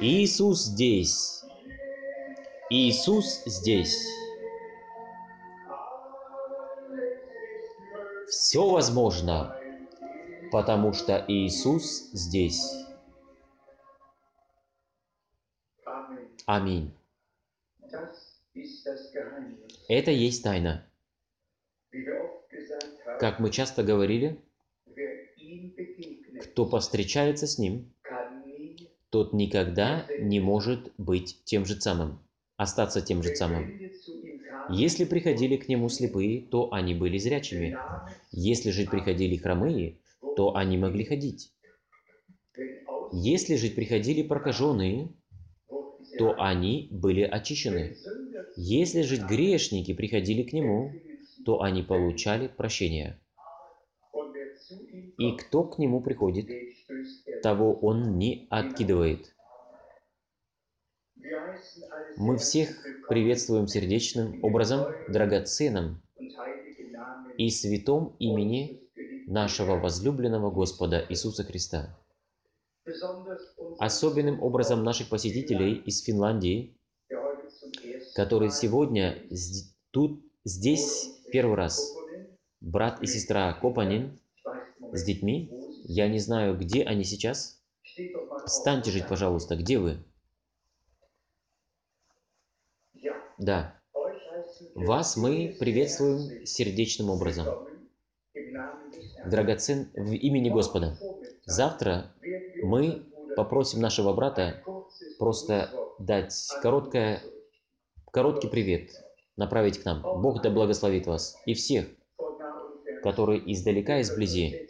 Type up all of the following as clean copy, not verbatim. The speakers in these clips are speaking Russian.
Иисус здесь. Иисус здесь. Все возможно, потому что Иисус здесь. Аминь. Это есть тайна. Как мы часто говорили, кто повстречается с Ним, тот никогда не может быть тем же самым, остаться тем же самым. Если приходили к Нему слепые, то они были зрячими. Если же приходили хромые, то они могли ходить. Если же приходили прокаженные, то они были очищены. Если же грешники приходили к Нему, то они получали прощение. И кто к Нему приходит, того Он не откидывает. Мы всех приветствуем сердечным образом, драгоценным и святом имени нашего возлюбленного Господа Иисуса Христа. Особенным образом наших посетителей из Финляндии, которые сегодня здесь первый раз, брат и сестра Копанин с детьми. Я не знаю, где они сейчас. Встаньте жить, пожалуйста, где вы? Да. Вас мы приветствуем сердечным образом. Драгоцен в имени Господа. Завтра мы попросим нашего брата просто дать короткий привет, направить к нам. Бог да благословит вас и всех, которые издалека и изблизи.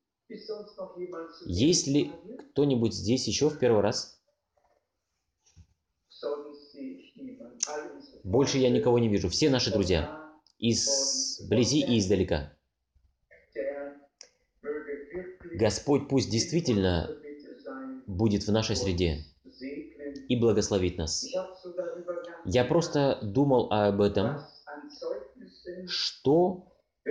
Есть ли кто-нибудь здесь еще в первый раз? Больше я никого не вижу. Все наши друзья. Изблизи и издалека. Господь пусть действительно будет в нашей среде и благословит нас. Я просто думал об этом, что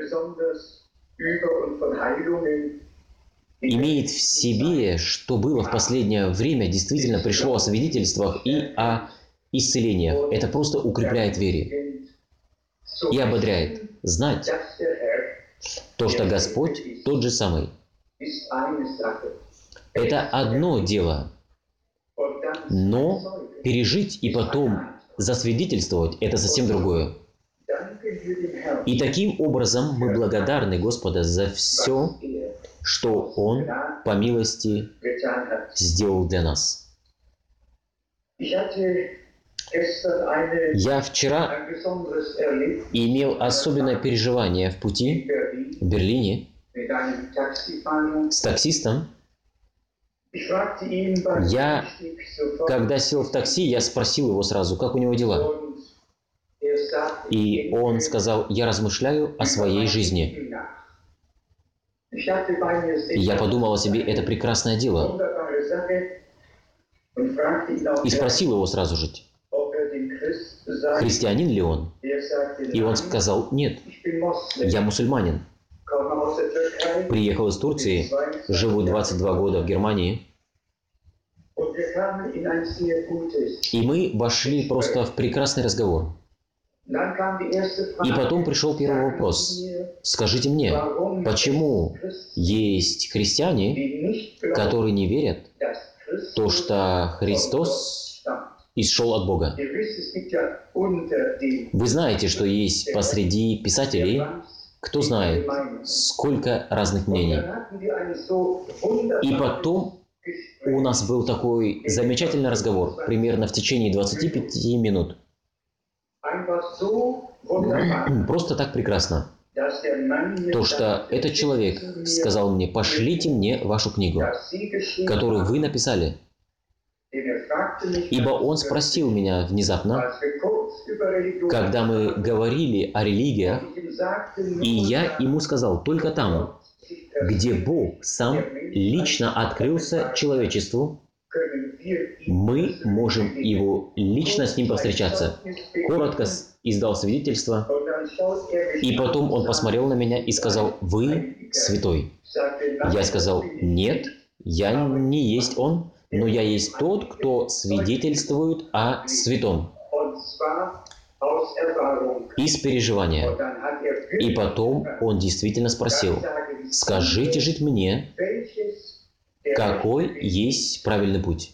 имеет в себе, что было в последнее время, действительно пришло о свидетельствах и о исцелениях. Это просто укрепляет вере и ободряет. Знать то, что Господь тот же самый. Это одно дело. Но пережить и потом засвидетельствовать – это совсем другое. И таким образом мы благодарны Господу за все, что Он по милости сделал для нас. Я вчера имел особенное переживание в пути в Берлине с таксистом. Когда сел в такси, я спросил его сразу, как у него дела. И он сказал: я размышляю о своей жизни. И я подумал о себе, это прекрасное дело. И спросил его сразу же, христианин ли он? И он сказал: нет, я мусульманин. Приехал из Турции, живу 22 года в Германии. И мы вошли просто в прекрасный разговор. И потом пришел первый вопрос. Скажите мне, почему есть христиане, которые не верят в то, что Христос исшел от Бога? Вы знаете, что есть посреди писателей, кто знает, сколько разных мнений. И потом у нас был такой замечательный разговор, примерно в течение 25 минут. Просто так прекрасно. То, что этот человек сказал мне: пошлите мне вашу книгу, которую вы написали. Ибо он спросил меня внезапно, когда мы говорили о религиях, и я ему сказал: только там, где Бог сам лично открылся человечеству, мы можем его лично с ним повстречаться. Коротко издал свидетельство, и потом он посмотрел на меня и сказал: вы святой. Я сказал: нет, Я не есть Он, но я есть тот, кто свидетельствует о святом из переживания. И потом он действительно спросил: «Скажите же мне, какой есть правильный путь?»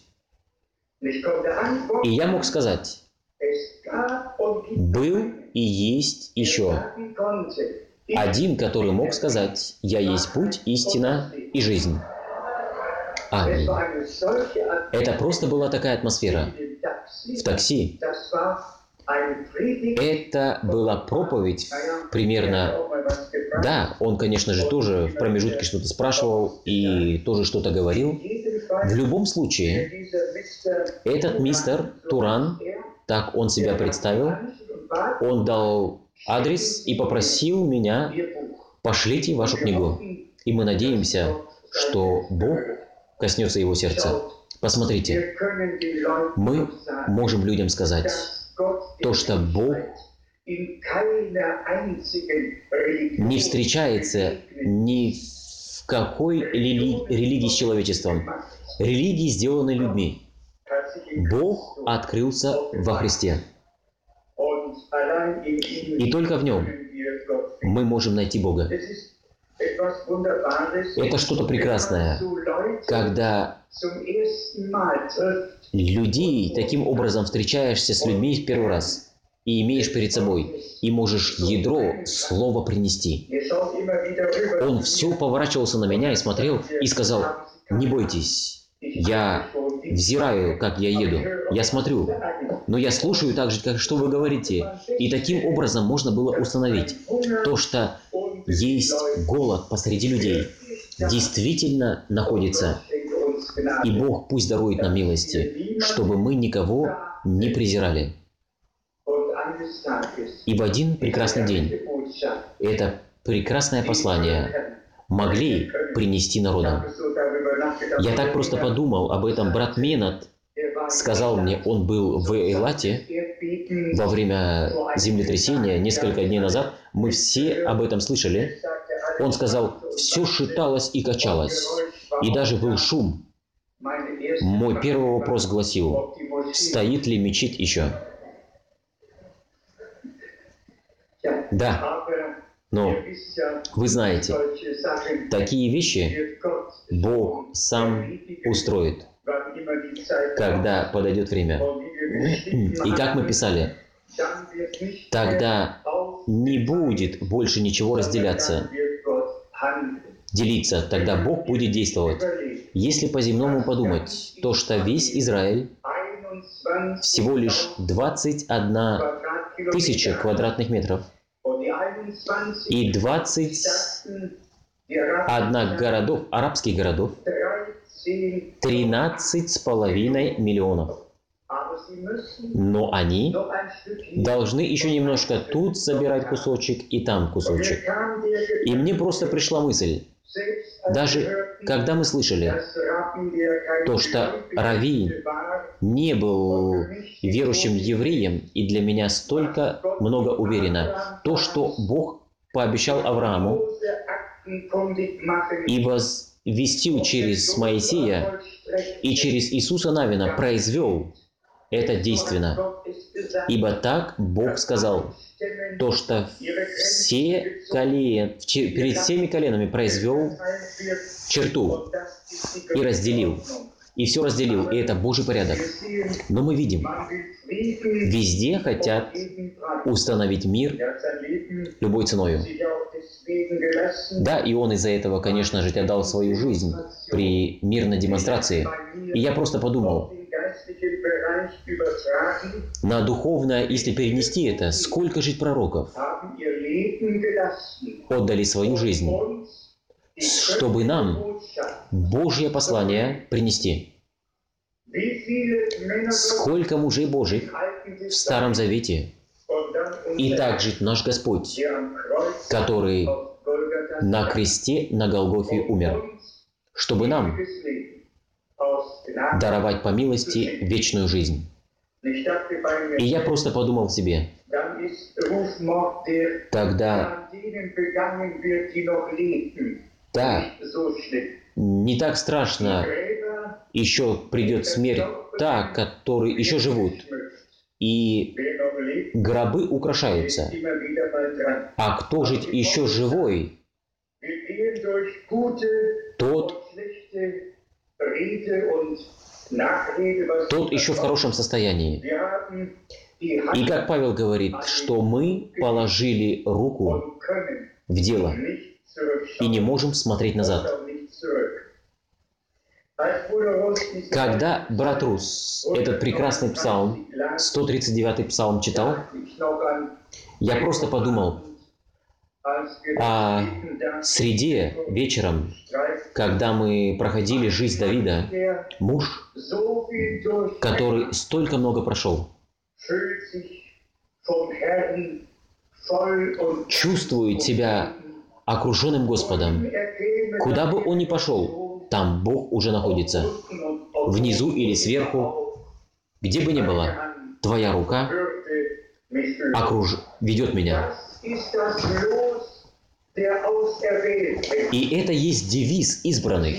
И я мог сказать: был и есть еще один, который мог сказать: «Я есть путь, истина и жизнь». Аминь. Это просто была такая атмосфера в такси. Это была проповедь примерно... Да, он, конечно же, тоже в промежутке что-то спрашивал и тоже что-то говорил. В любом случае, этот мистер Туран, так он себя представил, он дал адрес и попросил меня: «Пошлите вашу книгу». И мы надеемся, что Бог коснется его сердца. Посмотрите, мы можем людям сказать то, что Бог не встречается ни в какой религии с человечеством. Религии сделаны людьми. Бог открылся во Христе. И только в Нем мы можем найти Бога. Это что-то прекрасное, когда людей таким образом встречаешься с людьми в первый раз и имеешь перед собой, и можешь ядро слова принести. Он все поворачивался на меня и смотрел, и сказал: «Не бойтесь, я взираю, как я еду, я смотрю, но я слушаю так же, как что вы говорите». И таким образом можно было установить то, что есть голод посреди людей, действительно находится. И Бог пусть дарует нам милости, чтобы мы никого не презирали. И в один прекрасный день это прекрасное послание могли принести народам. Я так просто подумал об этом. Брат Менат сказал мне, он был в Эйлате во время землетрясения несколько дней назад. Мы все об этом слышали. Он сказал: все шаталось и качалось, и даже был шум. Мой первый вопрос гласил: стоит ли мечеть еще? Да, но вы знаете, такие вещи Бог сам устроит, когда подойдет время. И как мы писали, тогда не будет больше ничего делиться, тогда Бог будет действовать. Если по-земному подумать, то что весь Израиль всего лишь 21 тысяча квадратных метров и 21 городов, арабских городов, 13,5 миллионов. Но они должны еще немножко тут собирать кусочек и там кусочек. И мне просто пришла мысль, даже когда мы слышали то, что Рави не был верующим евреем, и для меня столько много уверено, то, что Бог пообещал Аврааму и возвестил через Моисея и через Иисуса Навина, произвел это действенно. Ибо так Бог сказал, то, что перед всеми коленами произвел черту и разделил. И все разделил, и это Божий порядок. Но мы видим, везде хотят установить мир любой ценою. Да, и он из-за этого, конечно же, отдал свою жизнь при мирной демонстрации. И я просто подумал, на духовное, если перенести это, сколько же пророков отдали свою жизнь, чтобы нам Божье послание принести. Сколько мужей Божьих в Старом Завете, и также наш Господь, который на кресте на Голгофе умер, чтобы нам даровать по милости вечную жизнь. И я просто подумал себе, тогда Не так страшно, еще придет смерть, та, которые еще живут, и гробы украшаются. А кто же еще живой? Тот еще в хорошем состоянии. И как Павел говорит, что мы положили руку в дело и не можем смотреть назад. Когда брат Рус этот прекрасный псалм, 139-й псалм читал, я просто подумал о среде вечером, когда мы проходили жизнь Давида, муж, который столько много прошел, чувствует себя окруженным Господом. Куда бы он ни пошел, там Бог уже находится. Внизу или сверху, где бы ни было, Твоя рука ведет меня. И это есть девиз избранных.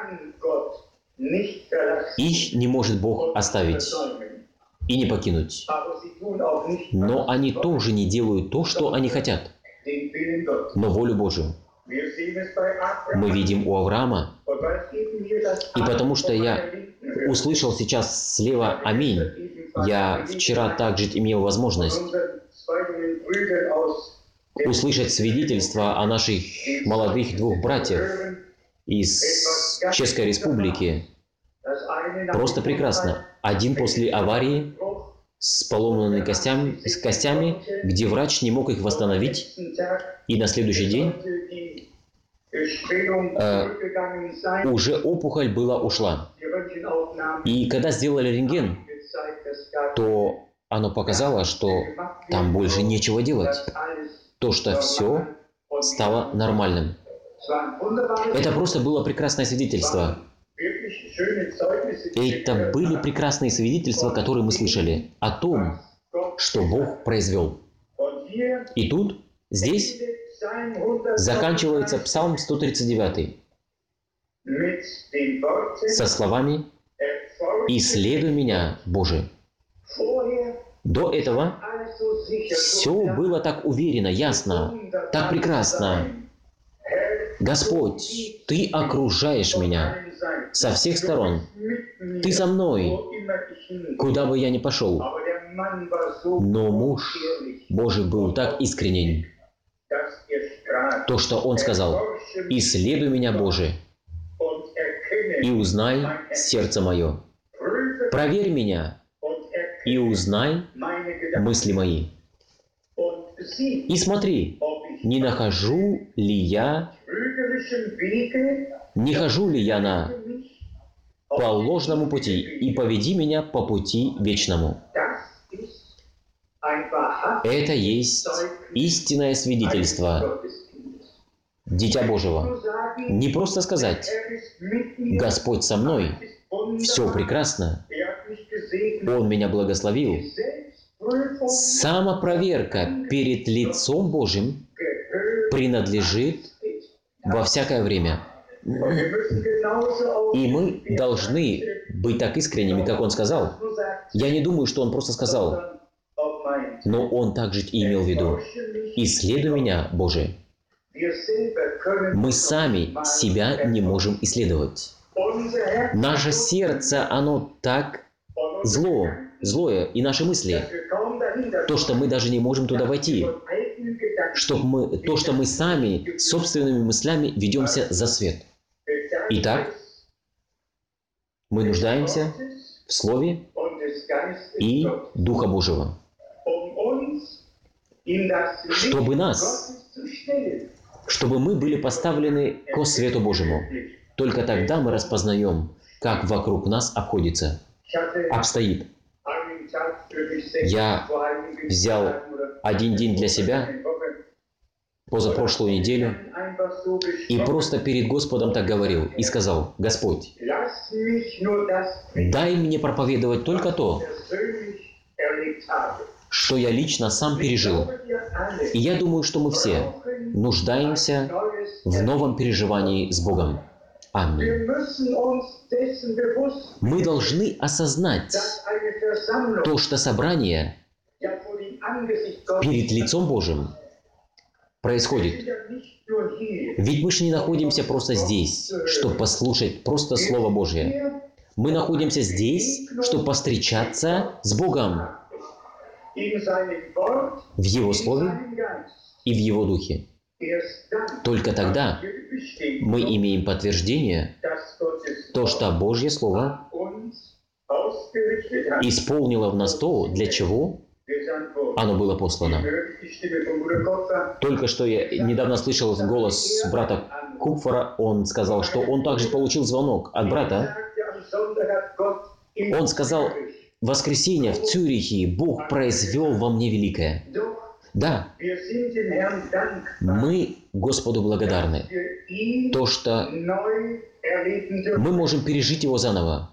Их не может Бог оставить и не покинуть. Но они тоже не делают то, что они хотят, но волю Божию. Мы видим у Авраама. И потому что я услышал сейчас слева «Аминь», я вчера также имел возможность услышать свидетельство о наших молодых двух братьях из Чешской Республики. Просто прекрасно. Один после аварии с поломанными костями, где врач не мог их восстановить, и на следующий день уже опухоль ушла. И когда сделали рентген, то оно показало, что там больше нечего делать. То, что все стало нормальным. Это просто было прекрасное свидетельство. Это были прекрасные свидетельства, которые мы слышали о том, что Бог произвел. И тут, здесь, заканчивается Псалм 139 со словами «Исследуй меня, Боже». До этого все было так уверенно, ясно, так прекрасно. Господь, Ты окружаешь меня со всех сторон. Ты со мной, куда бы я ни пошел. Но муж Божий был так искренен, то, что он сказал: «Исследуй меня, Боже, и узнай сердце мое. Проверь меня и узнай мысли мои. И смотри, не хожу ли я по ложному пути, и поведи меня по пути вечному». Это есть истинное свидетельство Дитя Божьего. Не просто сказать: «Господь со мной, все прекрасно, Он меня благословил». Самопроверка перед лицом Божьим принадлежит во всякое время. И мы должны быть так искренними, как Он сказал. Я не думаю, что Он просто сказал, но Он также и имел в виду: «Исследуй меня, Боже». Мы сами себя не можем исследовать. Наше сердце, оно так злое, и наши мысли, то, что мы даже не можем туда войти, то, что мы сами собственными мыслями ведемся за свет. Итак, мы нуждаемся в Слове и Духа Божьего, чтобы мы были поставлены ко свету Божьему. Только тогда мы распознаем, как вокруг нас обстоит. Я взял один день для себя, позапрошлую неделю, и просто перед Господом так говорил и сказал: «Господь, дай мне проповедовать только то, что я лично сам пережил». И я думаю, что мы все нуждаемся в новом переживании с Богом. Аминь. Мы должны осознать то, что собрание перед лицом Божьим происходит. Ведь мы же не находимся просто здесь, чтобы послушать просто Слово Божье. Мы находимся здесь, чтобы повстречаться с Богом в Его Слове и в Его Духе. Только тогда мы имеем подтверждение, то, что Божье Слово исполнило в нас то, для чего оно было послано. Только что я недавно слышал голос брата Купфора. Он сказал, что он также получил звонок от брата. Он сказал: в воскресенье в Цюрихе Бог произвел во мне великое. Да, мы Господу благодарны. То, что мы можем пережить Его заново.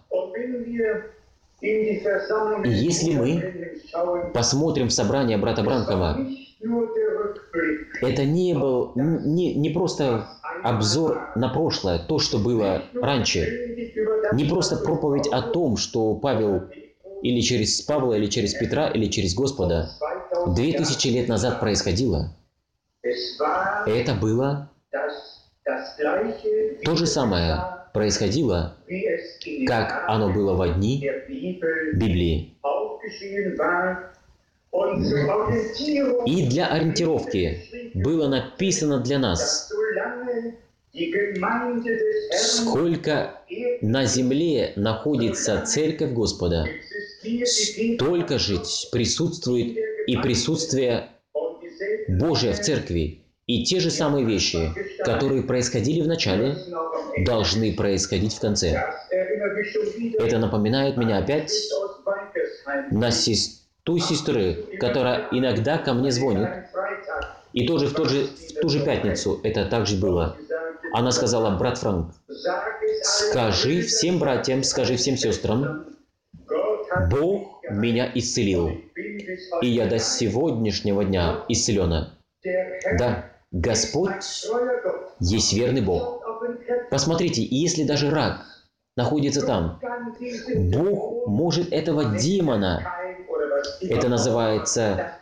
И если мы посмотрим в собрание брата Бранкова, это не был не просто обзор на прошлое, то, что было раньше. Не просто проповедь о том, что Павел или через Павла, или через Петра, или через Господа 2000 лет назад происходило. Это было то же самое происходило, как оно было во дни Библии. И для ориентировки было написано для нас, сколько на земле находится Церковь Господа, столько же присутствует и присутствие Божие в Церкви. И те же самые вещи, которые происходили в начале, должны происходить в конце. Это напоминает меня опять на ту сестру, которая иногда ко мне звонит. И тоже в ту же пятницу это также было. Она сказала: брат Франк, скажи всем братьям, скажи всем сестрам, Бог меня исцелил. И я до сегодняшнего дня исцелена. Да, Господь есть верный Бог. Посмотрите, если даже рак находится там, Бог может этого демона, это называется...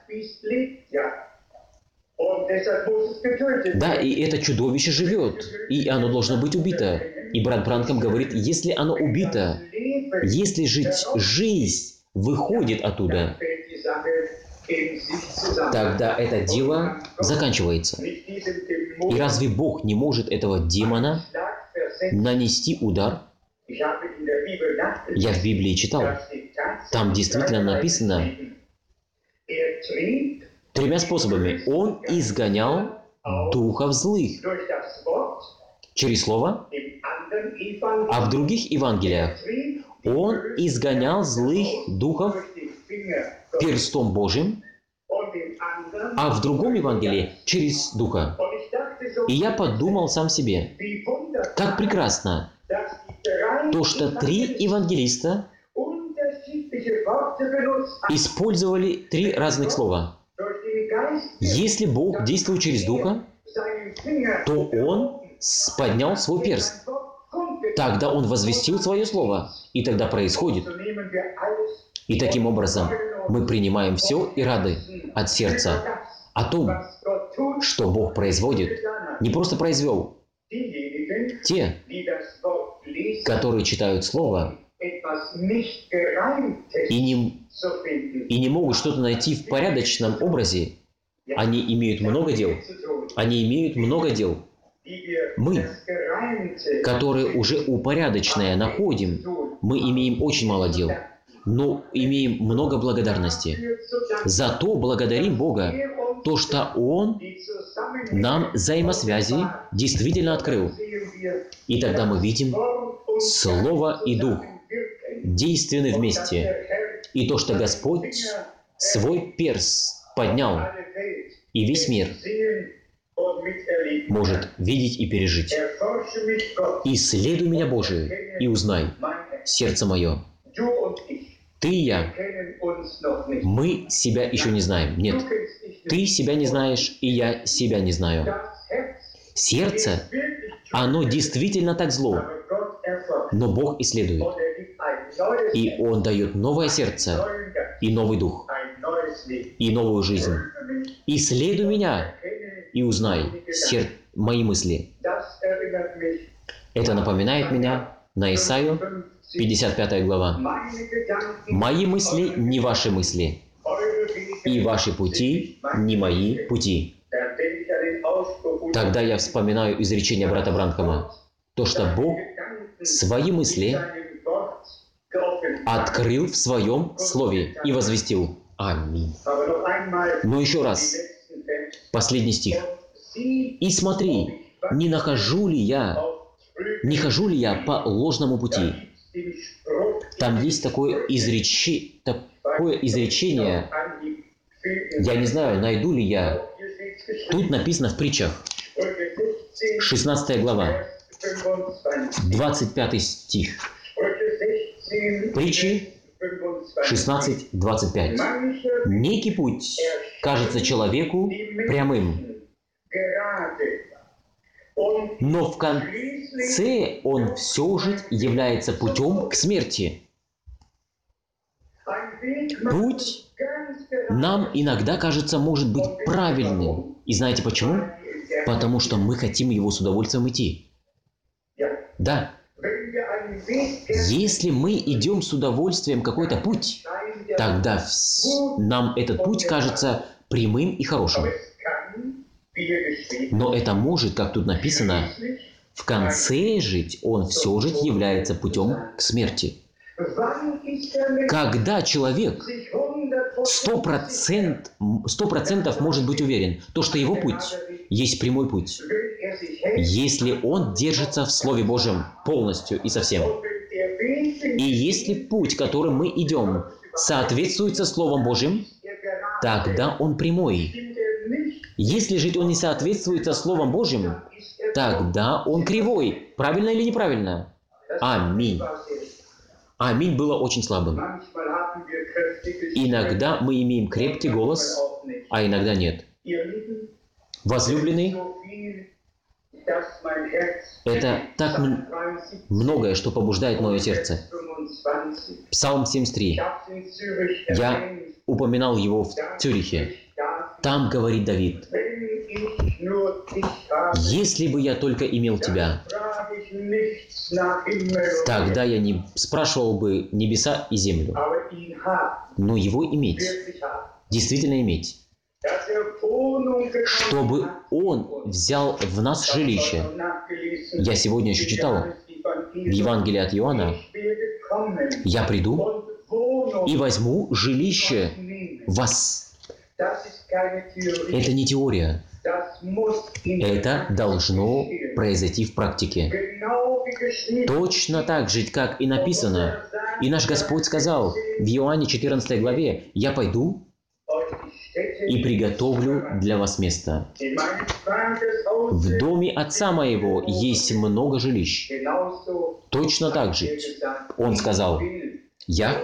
Да, и это чудовище живет, и оно должно быть убито. И брат Бранкам говорит, если оно убито, если жизнь выходит оттуда, тогда это дело заканчивается. И разве Бог не может этого демона нанести удар? Я в Библии читал. Там действительно написано 3 способами. Он изгонял духов злых через Слово, а в других Евангелиях он изгонял злых духов перстом Божьим, а в другом Евангелии через Духа. И я подумал сам себе, как прекрасно то, что 3 евангелиста использовали 3 разных слова. Если Бог действует через Духа, то Он поднял свой перст. Тогда Он возвестил свое слово, и тогда происходит. И таким образом мы принимаем все и рады от сердца о том, что Бог производит. Не просто произвел. Те, которые читают Слово и не могут что-то найти в порядочном образе, они имеют много дел. Они имеют много дел. Мы, которые уже упорядоченное находим, мы имеем очень мало дел, но имеем много благодарности. Зато благодарим Бога, то, что Он нам взаимосвязи действительно открыл. И тогда мы видим Слово и Дух действенны вместе. И то, что Господь свой перст поднял, и весь мир может видеть и пережить. Исследуй меня, Боже, и узнай сердце мое. Ты и я, мы себя еще не знаем. Нет, ты себя не знаешь, и я себя не знаю. Сердце Оно действительно так зло. Но Бог исследует. И Он дает новое сердце, и новый дух, и новую жизнь. Исследуй меня и узнай мои мысли. Это напоминает меня на Исаию, 55 глава. «Мои мысли не ваши мысли, и ваши пути не мои пути». Тогда я вспоминаю изречение брата Бранхама, то, что Бог свои мысли открыл в Своем Слове и возвестил. Аминь. Но еще раз, последний стих. «И смотри, не хожу ли я по ложному пути?» Там есть такое изречение, я не знаю, найду ли я. Тут написано в притчах, 16 глава, 25 стих. Притчи 16:25. «Некий путь кажется человеку прямым, но в конце он все же является путем к смерти». Путь нам иногда кажется, может быть правильным. И знаете почему? Потому что мы хотим его с удовольствием идти. Да. Если мы идем с удовольствием какой-то путь, тогда нам этот путь кажется прямым и хорошим. Но это может, как тут написано, в конце жить он все же является путем к смерти. Когда человек 100% может быть уверен, то, что его путь есть прямой путь, если он держится в Слове Божьем полностью и совсем. И если путь, которым мы идем, соответствует со Словом Божьим, тогда он прямой. Если же он не соответствует со Словом Божьим, тогда он кривой. Правильно или неправильно? Аминь. Аминь было очень слабым. Иногда мы имеем крепкий голос, а иногда нет. Возлюбленный, это так многое, что побуждает мое сердце. Псалм 73. Я упоминал его в Цюрихе. Там говорит Давид: «Если бы я только имел Тебя, тогда я не спрашивал бы небеса и землю». Но его иметь, действительно иметь, чтобы Он взял в нас жилище. Я сегодня еще читал в Евангелии от Иоанна: «Я приду и возьму жилище в вас». Это не теория. Это должно произойти в практике. Точно так же, как и написано. И наш Господь сказал в Иоанне 14 главе: «Я пойду и приготовлю для вас место. В доме Отца Моего есть много жилищ». Точно так же Он сказал: «Я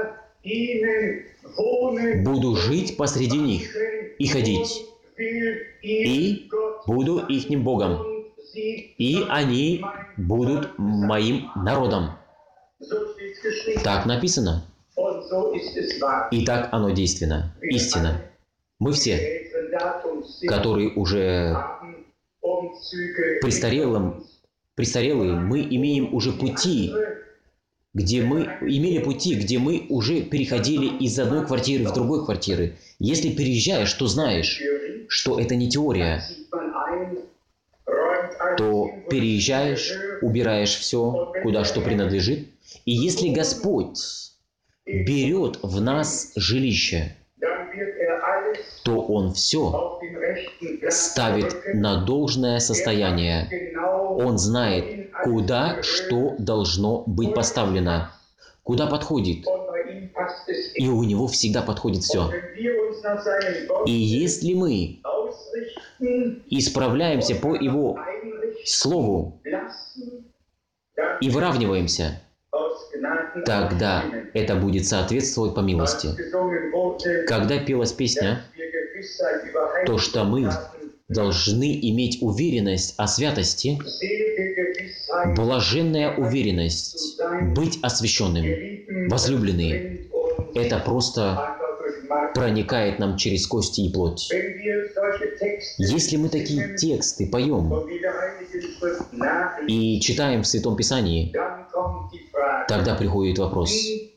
буду жить посреди них и ходить, и буду ихним Богом, и они будут моим народом». Так написано. И так оно действенно, истина. Мы все, которые уже престарелые, мы имеем уже пути, где мы уже переходили из одной квартиры в другой квартиры. Если переезжаешь, то знаешь, что это не теория. То переезжаешь, убираешь все, куда что принадлежит. И если Господь берет в нас жилище, то Он все ставит на должное состояние. Он знает, куда что должно быть поставлено, куда подходит. И у Него всегда подходит все. И если мы исправляемся по Его Слову и выравниваемся, тогда это будет соответствовать по милости. Когда пелась песня, то, что мы должны иметь уверенность о святости, Блаженная уверенность быть освященным, возлюбленные, это просто проникает нам через кости и плоть. Если мы такие тексты поем и читаем в Святом Писании, тогда приходит вопрос,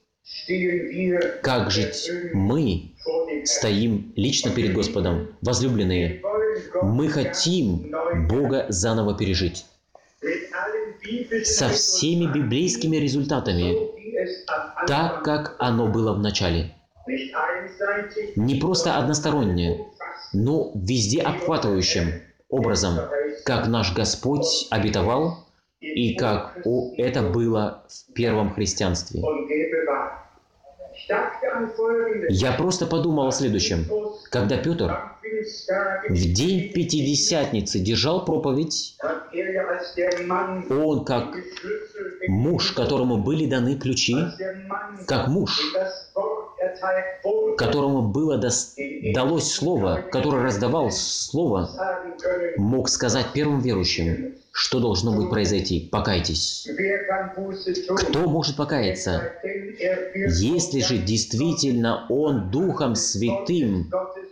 как жить мы стоим лично перед Господом, возлюбленные. Мы хотим Бога заново пережить. Со всеми библейскими результатами, так, как оно было в начале. Не просто односторонне, но везде обхватывающим образом, как наш Господь обетовал и как это было в первом христианстве. Я просто подумал о следующем. Когда Петр в день Пятидесятницы держал проповедь, он как муж, которому были даны ключи, как муж, которому было далось слово, который раздавал слово, мог сказать первым верующим, что должно быть произойти. Покайтесь. Кто может покаяться? Если же действительно он Духом Святым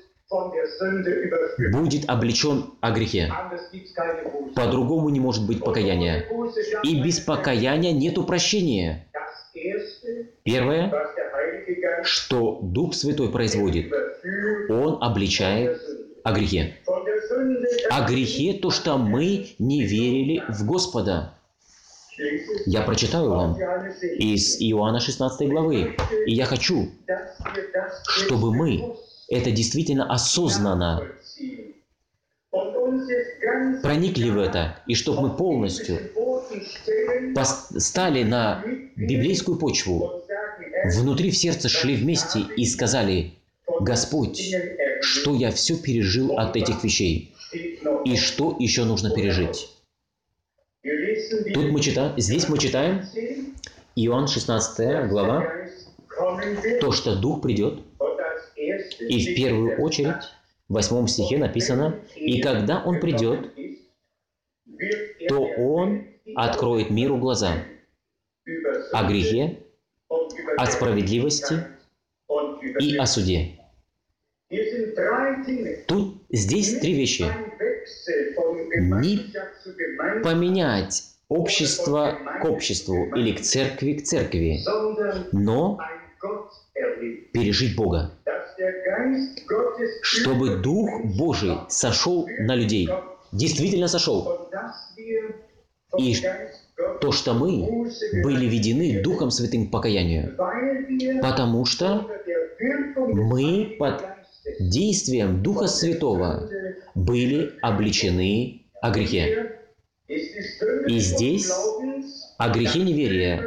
будет облечен о грехе. По-другому не может быть покаяния. И без покаяния нету прощения. Первое, что Дух Святой производит, Он обличает о грехе. О грехе то, что мы не верили в Господа. Я прочитаю вам из Иоанна 16 главы. И я хочу, чтобы мы это действительно осознанно проникли в это, и чтобы мы полностью стали на библейскую почву, внутри в сердце шли вместе и сказали: «Господь, что я все пережил от этих вещей, и что еще нужно пережить?» Здесь мы читаем Иоанн 16 глава, то, что Дух придет, и в первую очередь в 8 стихе написано: «И когда Он придет, то Он откроет миру глаза о грехе, о справедливости и о суде». Здесь три вещи. Не поменять общество к обществу или к церкви, но пережить Бога. Чтобы Дух Божий сошел на людей, действительно сошел. И то, что мы были ведены Духом Святым к покаянию, потому что мы под действием Духа Святого были обличены о грехе. И здесь о грехе неверия.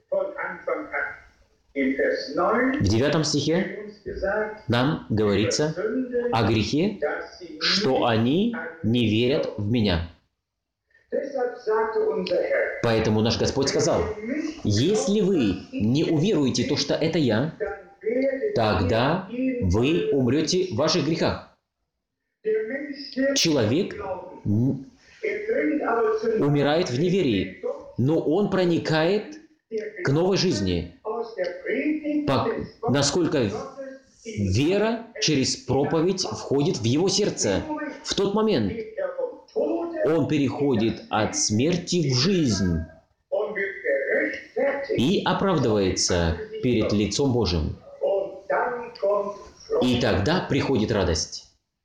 В 9 стихе нам говорится о грехе, что они не верят в Меня. Поэтому наш Господь сказал: если вы не уверуете в то, что это Я, тогда вы умрете в ваших грехах. Человек умирает в неверии, но он проникает к новой жизни, насколько вера через проповедь входит в его сердце. В тот момент он переходит от смерти в жизнь и оправдывается перед лицом Божьим. И тогда приходит радость.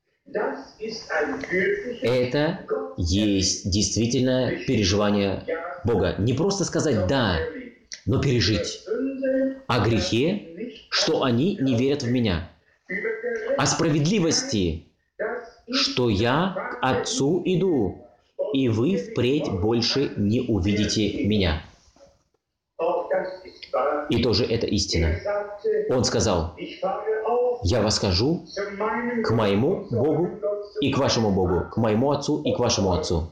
Это есть действительно переживание Бога. Не просто сказать «да», но пережить. О грехе, что они не верят в Меня. О справедливости, что я к Отцу иду, и вы впредь больше не увидите Меня. И тоже это истина. Он сказал: «Я восхожу к моему Богу и к вашему Богу, к моему Отцу и к вашему Отцу».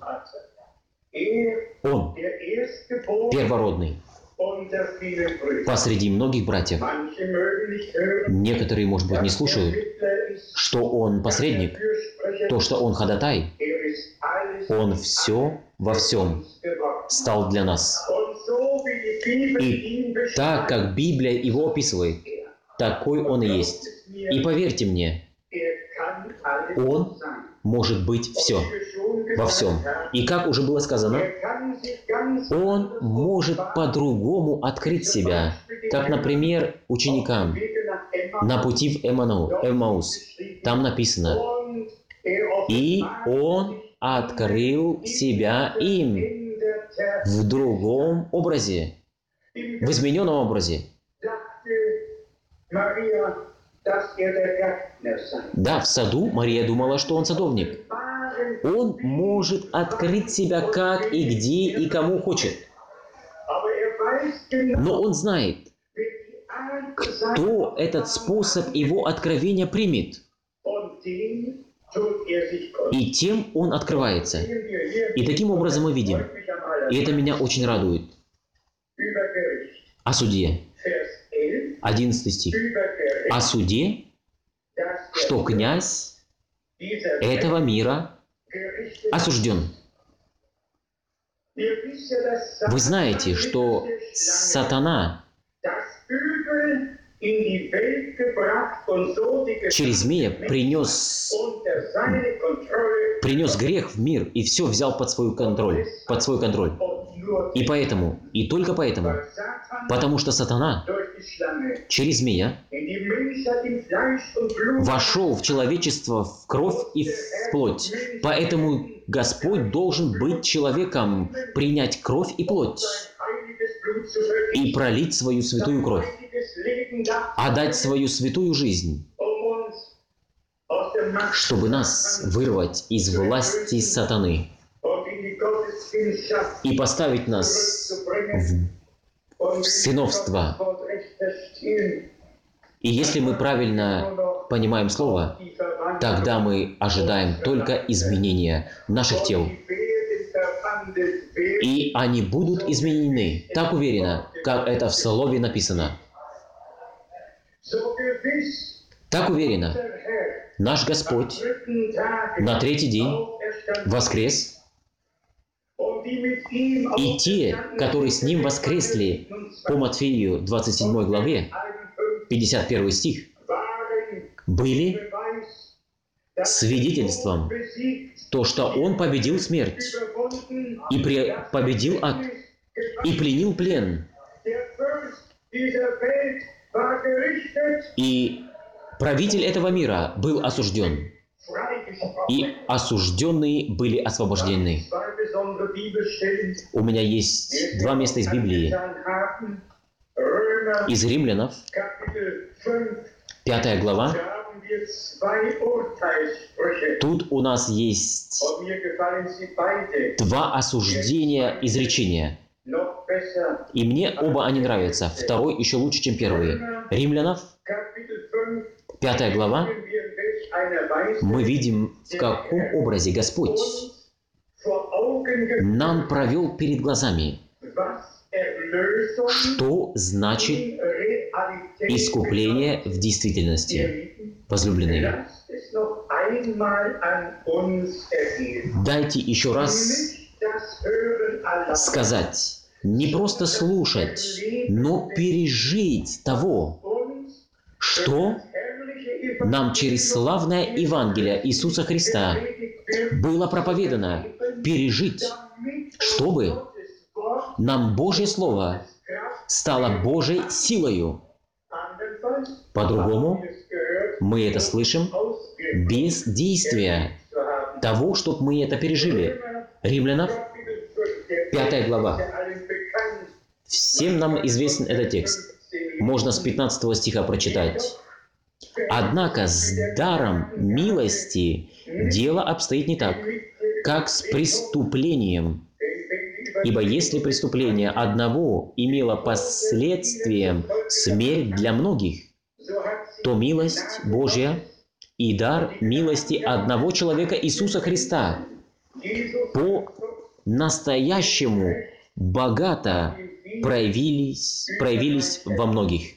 Он первородный посреди многих братьев. Некоторые, может быть, не слушают, что Он посредник, то, что Он ходатай. Он все во всем. стал для нас. И так, как Библия его описывает, такой он и есть. И поверьте мне, он может быть все, во всем. И как уже было сказано, он может по-другому открыть себя, как, например, ученикам на пути в Эммаус. Там написано: «И он открыл себя им в другом образе, в измененном образе». Да, в саду Мария думала, что он садовник. Он может открыть себя как и где и кому хочет. Но он знает, кто этот способ его откровения примет. И тем он открывается. И таким образом мы видим, и это меня очень радует, о суде. 11 стих. О суде, что князь этого мира осужден. Вы знаете, что сатана через змея принес грех в мир и все взял под свой контроль. И поэтому, и только поэтому, потому что сатана через змея вошел в человечество в кровь и в плоть. Поэтому Господь должен быть человеком, принять кровь и плоть и пролить свою святую кровь, отдать свою святую жизнь, чтобы нас вырвать из власти сатаны и поставить нас в сыновство. И если мы правильно понимаем слово, тогда мы ожидаем только изменения наших тел. И они будут изменены, так уверенно, как это в слове написано. Так уверенно, наш Господь на третий день воскрес, и те, которые с Ним воскресли, по Матфею 27 главе, 51 стих, были свидетельством, то, что Он победил смерть, и победил ад, и пленил плен. И правитель этого мира был осужден, и осужденные были освобождены. У меня есть 2 места из Библии. Из Римлянов, 5 глава. Тут у нас есть 2 осуждения изречения. И мне оба они нравятся. Второй еще лучше, чем первый. Римлянов, 5 глава. Мы видим, в каком образе Господь нам провел перед глазами, что значит искупление в действительности. Возлюбленные, дайте еще раз сказать, не просто слушать, но пережить того, что нам через славное Евангелие Иисуса Христа было проповедано, пережить, чтобы нам Божье Слово стало Божьей силою. По-другому мы это слышим без действия того, чтобы мы это пережили. Римлянов, 5 глава. Всем нам известен этот текст. Можно с 15 стиха прочитать. «Однако с даром милости дело обстоит не так, как с преступлением. Ибо если преступление одного имело последствием смерть для многих, то милость Божья и дар милости одного человека Иисуса Христа по-настоящему богато проявились во многих».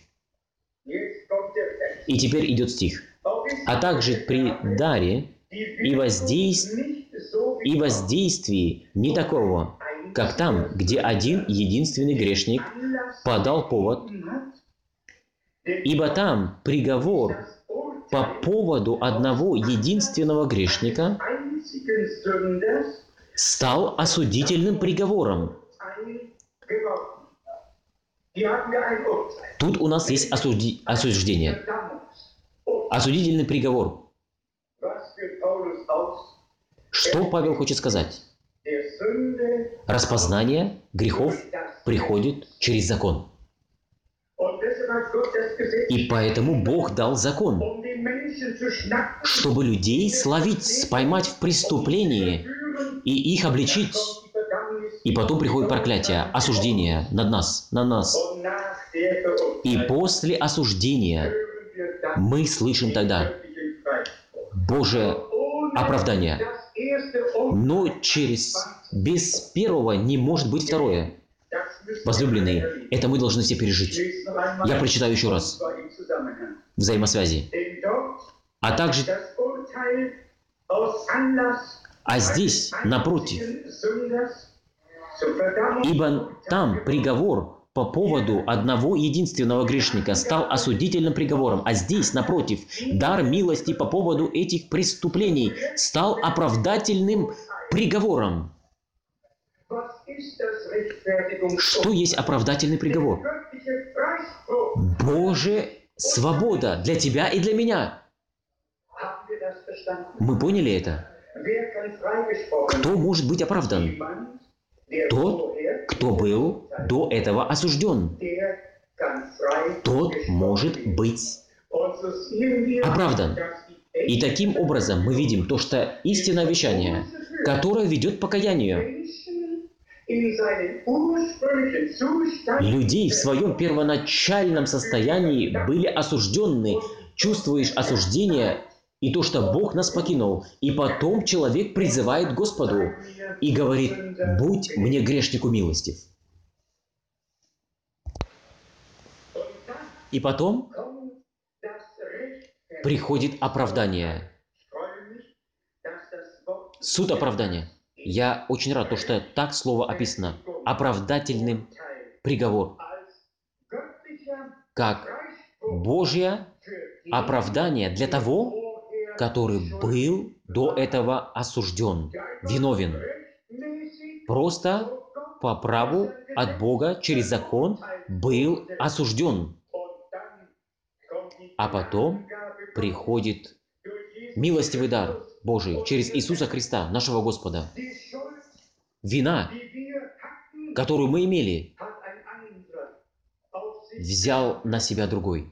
И теперь идет стих. «А также при даре и воздействии не такого, как там, где один единственный грешник подал повод, ибо там приговор по поводу одного единственного грешника стал осудительным приговором. Тут у нас есть осуждение. Осудительный приговор. Что Павел хочет сказать? Распознание грехов приходит через закон. И поэтому Бог дал закон, чтобы людей словить, поймать в преступлении и их обличить. И потом приходит проклятие, осуждение над нас, на нас. И после осуждения мы слышим тогда Божие оправдание. Но без первого не может быть второе. Возлюбленные, это мы должны все пережить. Я прочитаю еще раз. Взаимосвязи. А также... А здесь, напротив, ибо там приговор по поводу одного единственного грешника стал осудительным приговором, а здесь, напротив, дар милости по поводу этих преступлений стал оправдательным приговором. Что есть оправдательный приговор? Божья свобода для тебя и для меня. Мы поняли это? Кто может быть оправдан? Тот, кто был до этого осужден. Тот может быть оправдан. И таким образом мы видим то, что истинное вещание, которое ведет к покаянию, людей в своем первоначальном состоянии были осужденны. Чувствуешь осуждение и то, что Бог нас покинул. И потом человек призывает к Господу и говорит: «Будь мне грешнику милостив». И потом приходит оправдание. Суд оправдания. Я очень рад, что так слово описано. Оправдательным приговор. Как Божье оправдание для того, который был до этого осужден, виновен. Просто по праву от Бога через закон был осужден. А потом приходит милостивый дар Божий через Иисуса Христа, нашего Господа. Вина, которую мы имели, взял на себя другой.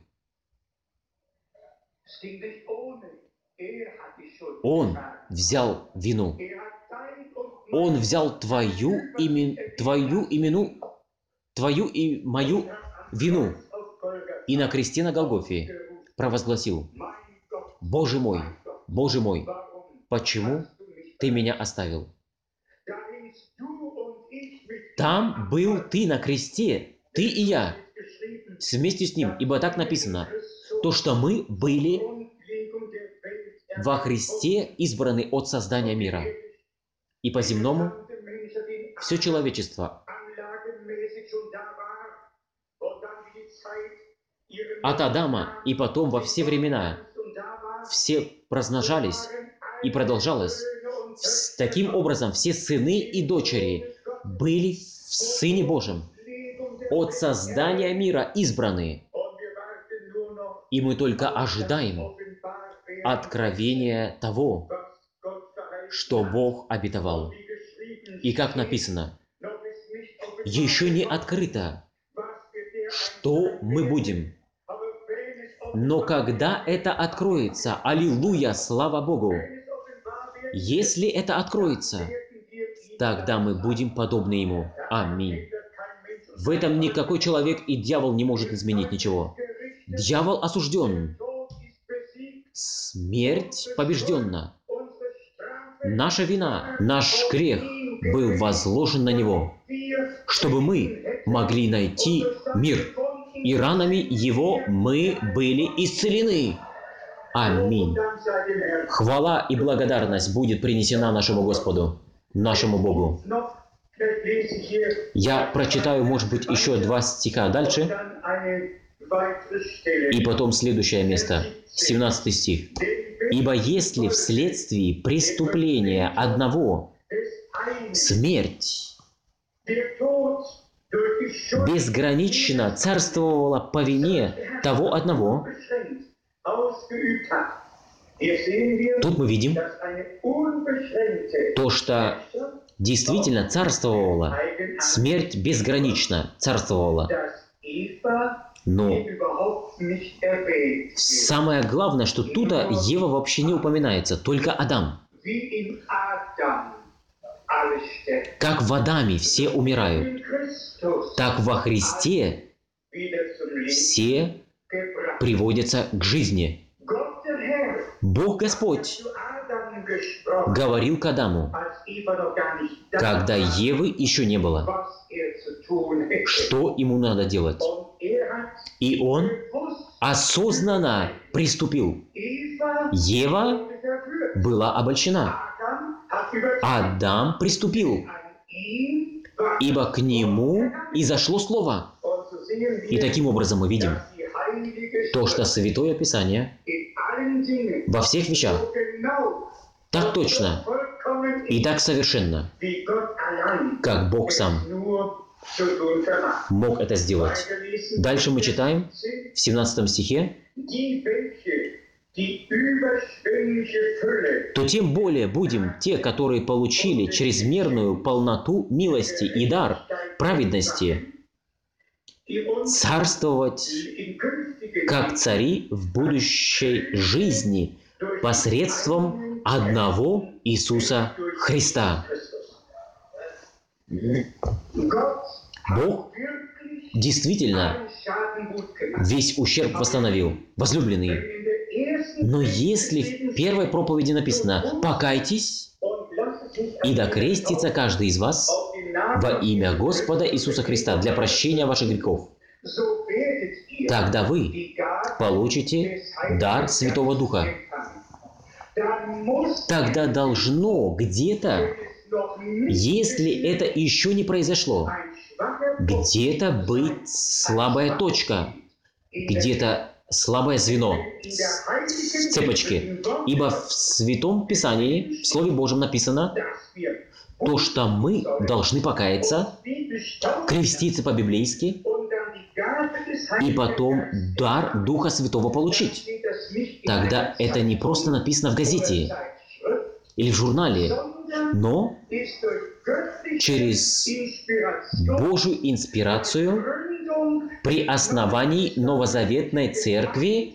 Он взял вину. Он взял твою и мою вину. И на кресте на Голгофе провозгласил: «Боже мой, почему ты меня оставил?» Там был ты на кресте, ты и я, вместе с ним, ибо так написано, то, что мы были во Христе избраны от создания мира. И по-земному все человечество от Адама и потом во все времена все размножались и продолжалось. Таким образом, все сыны и дочери были в Сыне Божьем от создания мира избраны. И мы только ожидаем откровения того, что Бог обетовал. И как написано, еще не открыто, что мы будем. Но когда это откроется, аллилуйя, слава Богу, если это откроется, тогда мы будем подобны Ему. Аминь. В этом никакой человек и дьявол не может изменить ничего. Дьявол осужден. Смерть побежденна. Наша вина, наш грех был возложен на Него, чтобы мы могли найти мир. И ранами Его мы были исцелены. Аминь. Хвала и благодарность будет принесена нашему Господу, нашему Богу. Я прочитаю, может быть, еще 2 стиха дальше, и потом следующее место, 17 стих. «Ибо если вследствие преступления одного смерть безгранично царствовала по вине того одного», тут мы видим то, что действительно царствовала, смерть безгранично царствовала. Но самое главное, что тут Ева вообще не упоминается, только Адам. Как в Адаме все умирают, так во Христе все приводятся к жизни. Бог Господь говорил к Адаму, когда Евы еще не было, что ему надо делать. И он осознанно приступил. Ева была обольщена. Адам приступил, ибо к нему изошло слово. И таким образом мы видим то, что Святое Писание во всех вещах так точно и так совершенно, как Бог сам мог это сделать. Дальше мы читаем в 17 стихе: «То тем более будем те, которые получили чрезмерную полноту милости и дар праведности, царствовать как цари в будущей жизни посредством одного Иисуса Христа». Бог действительно весь ущерб восстановил, возлюбленные. Но если в первой проповеди написано «покайтесь, и да крестится каждый из вас во имя Господа Иисуса Христа для прощения ваших грехов», тогда вы получите дар Святого Духа. Тогда должно где-то, если это еще не произошло, где-то быть слабая точка, где-то слабое звено в цепочке. Ибо в Святом Писании, в Слове Божьем написано то, что мы должны покаяться, креститься по-библейски, и потом дар Духа Святого получить. Тогда это не просто написано в газете или в журнале, но через Божью инспирацию при основании Новозаветной Церкви,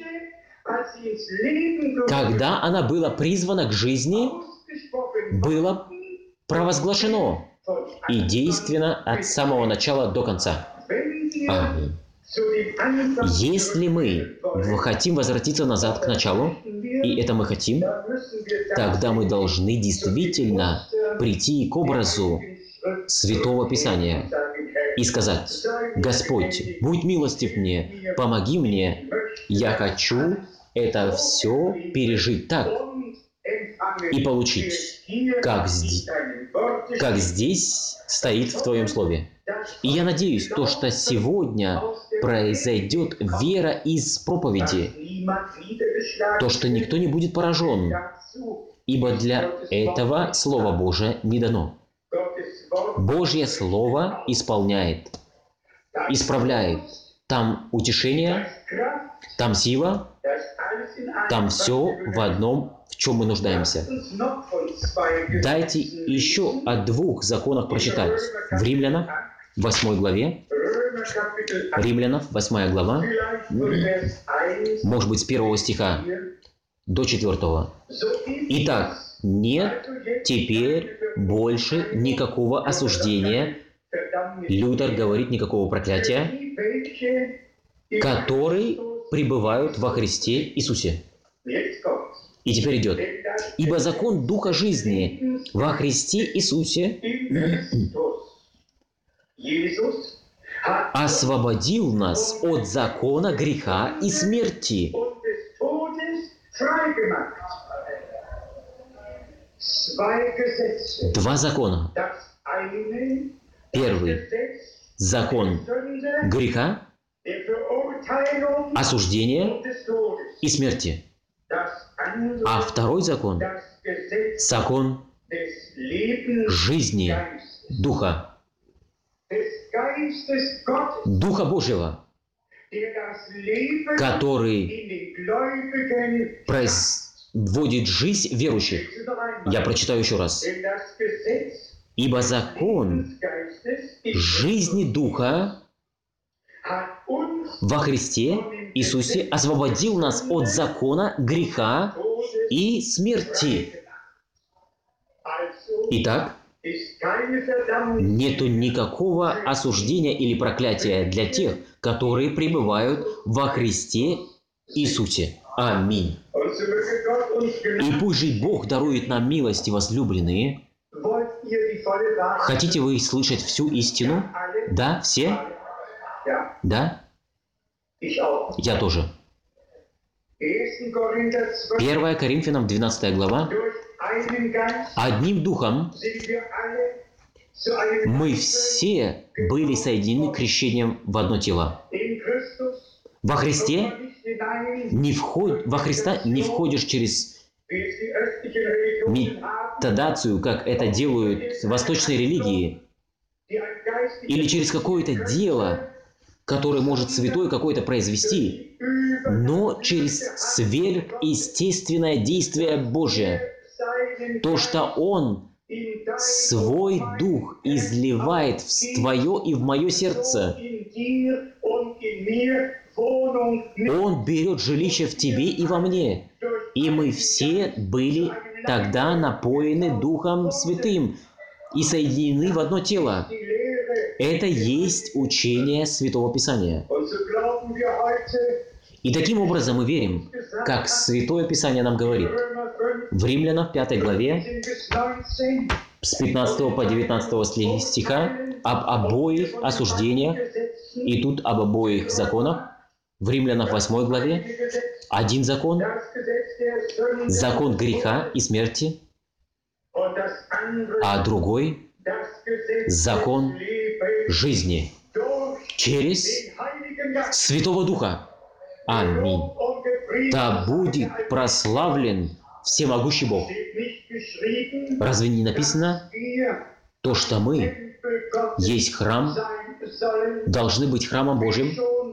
когда она была призвана к жизни, было провозглашено и действенно от самого начала до конца. Аминь. Если мы хотим возвратиться назад к началу, и это мы хотим, тогда мы должны действительно прийти к образу Святого Писания и сказать: «Господь, будь милостив мне, помоги мне, я хочу это все пережить так и получить, как здесь стоит в Твоем Слове». И я надеюсь, то, что сегодня произойдет вера из проповеди, то, что никто не будет поражен, ибо для этого Слово Божие не дано. Божье Слово исполняет, исправляет. Там утешение, там сила, там все в одном, в чем мы нуждаемся. Дайте еще о 2 законах прочитать. В Римлянам, 8 главе. Римлянам, 8 глава. Может быть, с 1 стиха до 4. «Итак, нет теперь больше никакого осуждения». Лютер говорит, никакого проклятия, которые пребывают во Христе Иисусе. И теперь идет: «Ибо закон Духа жизни во Христе Иисусе освободил нас от закона греха и смерти». 2 закона. Первый – закон греха, осуждения и смерти. А второй закон – закон жизни Духа, Духа Божьего, который производит жизнь верующих. Я прочитаю еще раз. Ибо закон жизни Духа во Христе Иисусе освободил нас от закона греха и смерти. Итак, нету никакого осуждения или проклятия для тех, которые пребывают во Христе Иисусе. Аминь. И пусть же Бог дарует нам милости, возлюбленные. Хотите вы слышать всю истину? Да, все? Да? Я тоже. 1 Коринфянам 12 глава. Одним духом мы все были соединены крещением в одно тело. Во Христа не входишь через методацию, как это делают восточные религии, или через какое-то дело, которое может святой какое-то произвести, но через сверхъестественное действие Божие. То, что Он свой дух изливает в твое и в мое сердце. Он берет жилище в тебе и во мне. И мы все были тогда напоены Духом Святым и соединены в одно тело. Это есть учение Святого Писания. И таким образом мы верим, как Святое Писание нам говорит. В Римлянам 5 главе, с 15 по 19 стиха, об обоих осуждениях, и тут об обоих законах. В Римлянам 8 главе один закон, закон греха и смерти, а другой закон жизни через Святого Духа. Аминь. Да будет прославлен всемогущий Бог. Разве не написано то, что мы есть храм, должны быть храмом Божьим?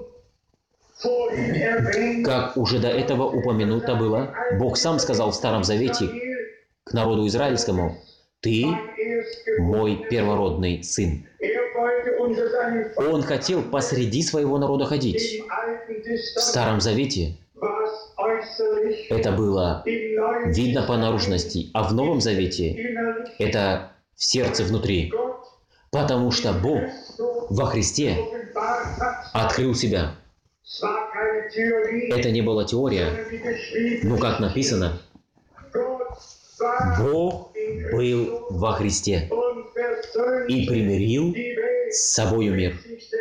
Как уже до этого упомянуто было, Бог сам сказал в Старом Завете к народу израильскому: «Ты мой первородный сын». Он хотел посреди своего народа ходить. В Старом Завете это было видно по наружности, а в Новом Завете это в сердце внутри. Потому что Бог во Христе открыл себя. Это не была теория, но как написано, Бог был во Христе и примирил с собою мир.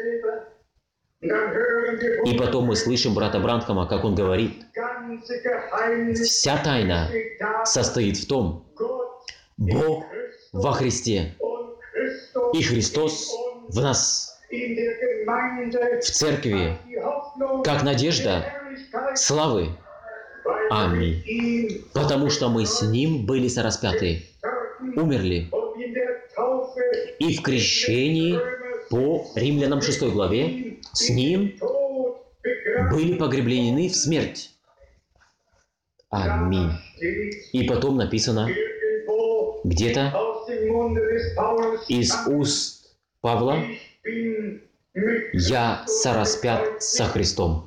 И потом мы слышим брата Бранхама, как он говорит, вся тайна состоит в том, Бог во Христе, и Христос в нас, в церкви, как надежда славы. Аминь. Потому что мы с Ним были сораспяты, умерли, и в крещении по Римлянам 6 главе с Ним были погреблены в смерть. Аминь. И потом написано где-то из уст Павла: «Я сораспят со Христом».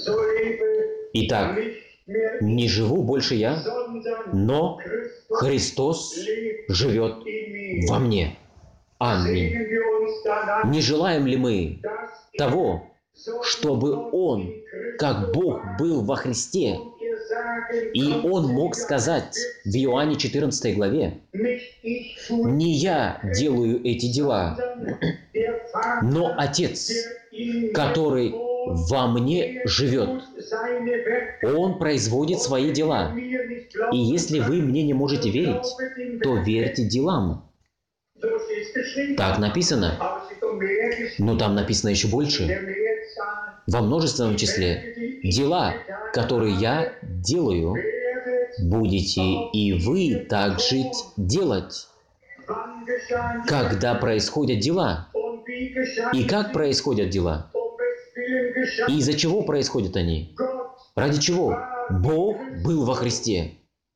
Итак, не живу больше я, но Христос живет во мне. Аминь. Не желаем ли мы того, чтобы Он, как Бог, был во Христе, и Он мог сказать в Иоанне 14 главе: «Не я делаю эти дела, но Отец, который во мне живет. Он производит свои дела. И если вы мне не можете верить, то верьте делам». Так написано. Но там написано еще больше. Во множественном числе дела, которые я делаю, будете и вы также делать. Когда происходят дела? И как происходят дела? И из-за чего происходят они? Ради чего? Бог был во Христе.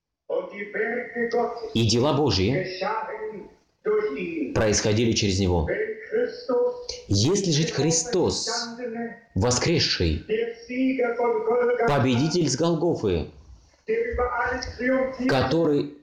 И дела Божьи происходили через Него. Если же Христос, воскресший, победитель с Голгофы, который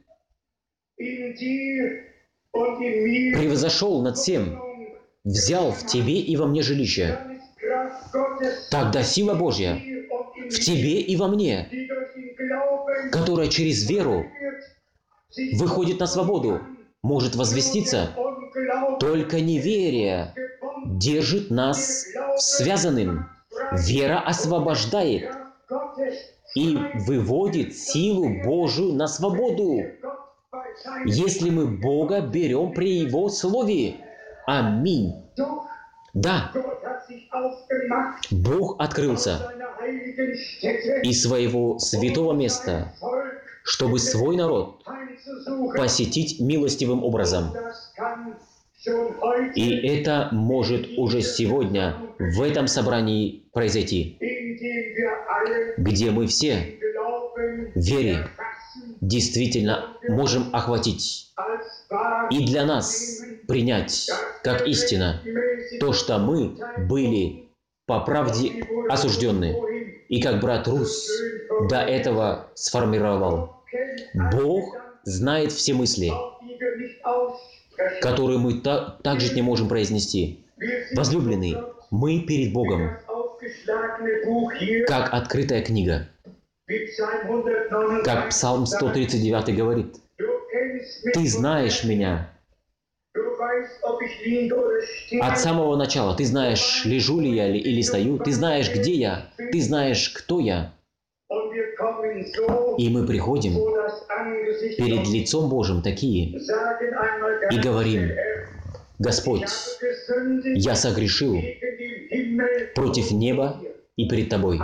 превзошел над всем, взял в тебе и во мне жилище, тогда сила Божья в тебе и во мне, которая через веру выходит на свободу, может возвеститься. Только неверие держит нас связанным. Вера освобождает и выводит силу Божию на свободу, если мы Бога берем при Его Слове. Аминь. Да, Бог открылся из своего святого места, чтобы свой народ посетить милостивым образом. И это может уже сегодня в этом собрании произойти, где мы все в вере действительно можем охватить и для нас принять как истина то, что мы были по правде осуждены. И как брат Рус до этого сформировал, Бог знает все мысли, которые мы также не можем произнести. Возлюбленные, мы перед Богом, как открытая книга, как Псалм 139 говорит, «Ты знаешь меня от самого начала, ты знаешь, лежу ли я или стою, ты знаешь, где я, ты знаешь, кто я». И мы приходим перед лицом Божьим такие и говорим: «Господь, я согрешил против неба и перед Тобой».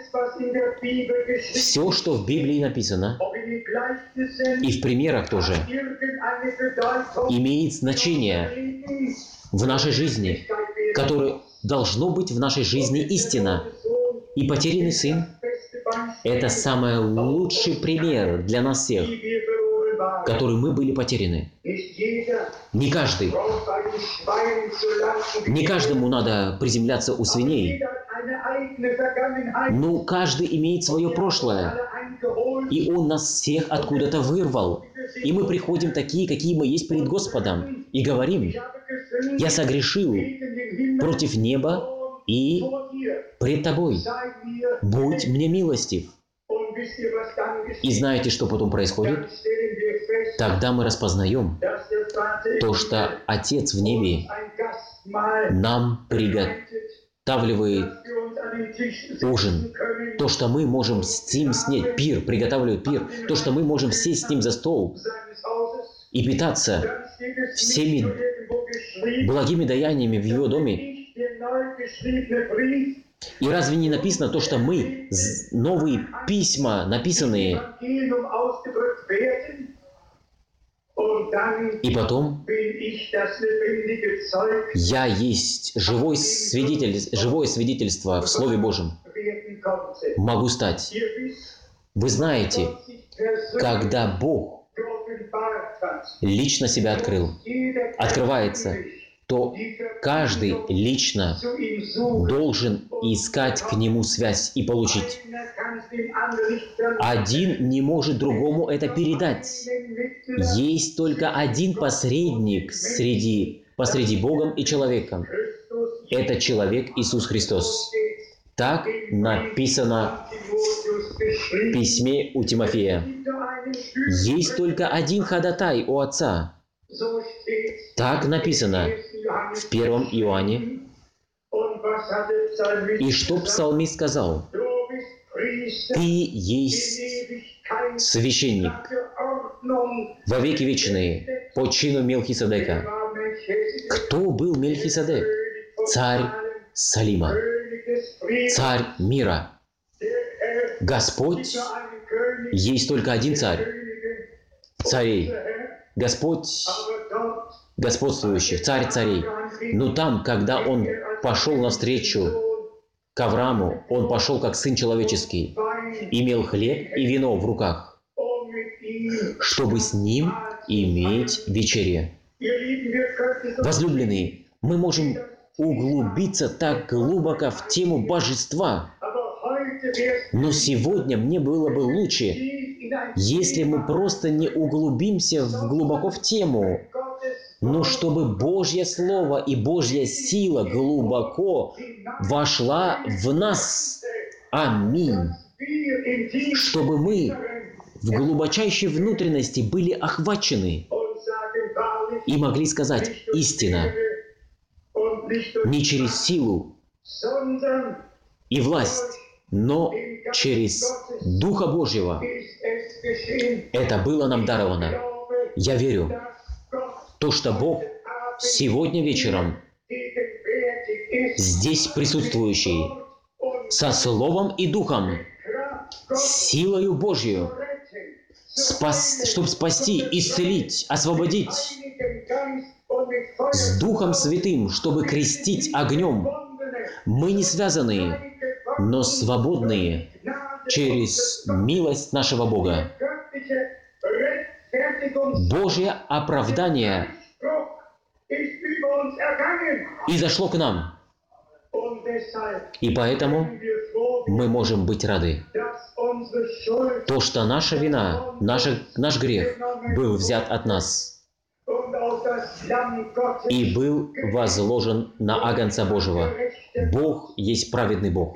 Все, что в Библии написано, и в примерах тоже, имеет значение в нашей жизни, которое должно быть в нашей жизни истина. И потерянный сын – это самый лучший пример для нас всех, который мы были потеряны. Не каждому надо приземляться у свиней, но каждый имеет свое прошлое, и Он нас всех откуда-то вырвал. И мы приходим такие, какие мы есть перед Господом, и говорим: «Я согрешил против неба и пред Тобой. Будь мне милостив». И знаете, что потом происходит? Тогда мы распознаем то, что Отец в небе нам приготавливает ужин, то, что мы можем с ним снять пир, приготавливает пир, то, что мы можем сесть с ним за стол и питаться всеми благими деяниями в Его доме. И разве не написано то, что мы, новые письма, написанные, и потом я есть живое свидетельство в Слове Божьем могу стать. Вы знаете, когда Бог лично себя открывается, то каждый лично должен искать к Нему связь и получить. Один не может другому это передать. Есть только один посредник посреди Богом и человеком. Это человек Иисус Христос. Так написано в письме у Тимофея. Есть только один ходатай у Отца. Так написано в 1 Иоанне. И что псалмист сказал? «Ты есть священник во веки вечные по чину Мелхиседека». Кто был Мельхиседек? Царь Салима, царь мира. Господь, есть только один царь, царей. Господь господствующий, царь царей. Но там, когда он пошел навстречу к Аврааму, он пошел как сын человеческий, имел хлеб и вино в руках, чтобы с ним иметь вечерю. Возлюбленные, мы можем углубиться так глубоко в тему божества, но сегодня мне было бы лучше, если мы просто не углубимся глубоко в тему, но чтобы Божье Слово и Божья сила глубоко вошла в нас. Аминь. Чтобы мы в глубочайшей внутренности были охвачены и могли сказать: истина не через силу и власть, но через Духа Божьего. Это было нам даровано. Я верю, то, что Бог сегодня вечером здесь присутствующий, со Словом и Духом, силою Божью, чтобы спасти, исцелить, освободить, с Духом Святым, чтобы крестить огнем. Мы не связанные, но свободные через милость нашего Бога. Божье оправдание изошло к нам. И поэтому мы можем быть рады. То, что наша вина, наш грех был взят от нас и был возложен на Агнца Божьего. Бог есть праведный Бог.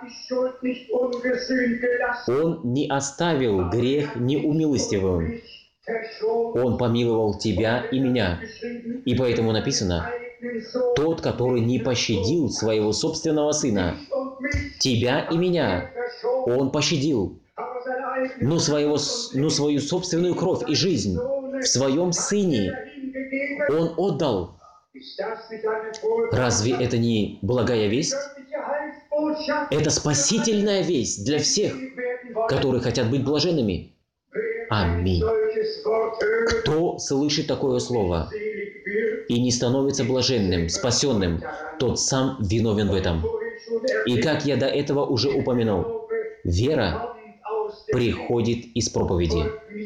Он не оставил грех неумилостивым. Он помиловал тебя и меня. И поэтому написано: тот, который не пощадил своего собственного сына, тебя и меня, он пощадил, но свою собственную кровь и жизнь в своем сыне он отдал. Разве это не благая весть? Это спасительная весть для всех, которые хотят быть блаженными. Аминь. Кто слышит такое слово и не становится блаженным, спасенным, тот сам виновен в этом. И как я до этого уже упомянул, вера приходит из проповеди.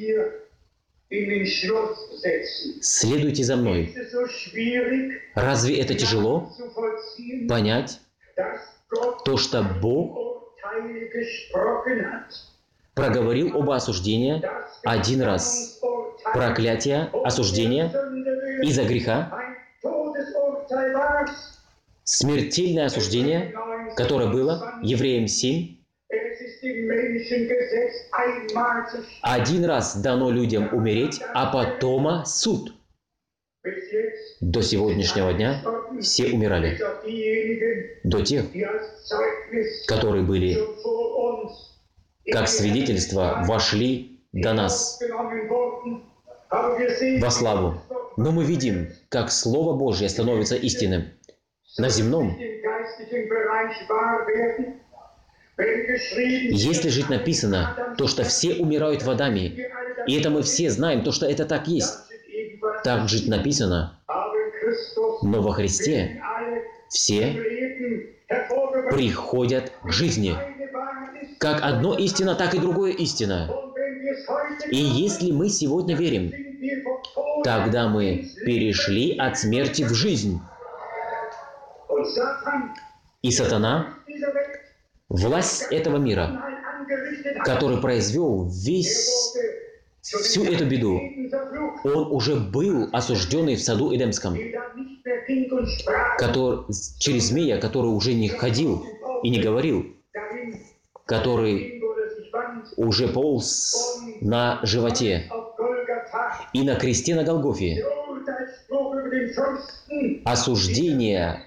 Следуйте за мной. Разве это тяжело понять то, что Бог проговорил об осуждении один раз? Проклятие, осуждение из-за греха, смертельное осуждение, которое было Евреям 7. Один раз дано людям умереть, а потом суд. До сегодняшнего дня все умирали. До тех, которые были, как свидетельство, вошли до нас во славу. Но мы видим, как Слово Божье становится истинным на земном. Если жить написано, то, что все умирают в Адаме, и это мы все знаем, то, что это так есть, так жить написано, но во Христе все приходят к жизни. Как одно истина, так и другое истина. И если мы сегодня верим, тогда мы перешли от смерти в жизнь. И сатана, власть этого мира, который произвел всю эту беду, он уже был осужденный в саду Эдемском, через змея, который уже не ходил и не говорил, который уже полз на животе и на кресте на Голгофе. Осуждение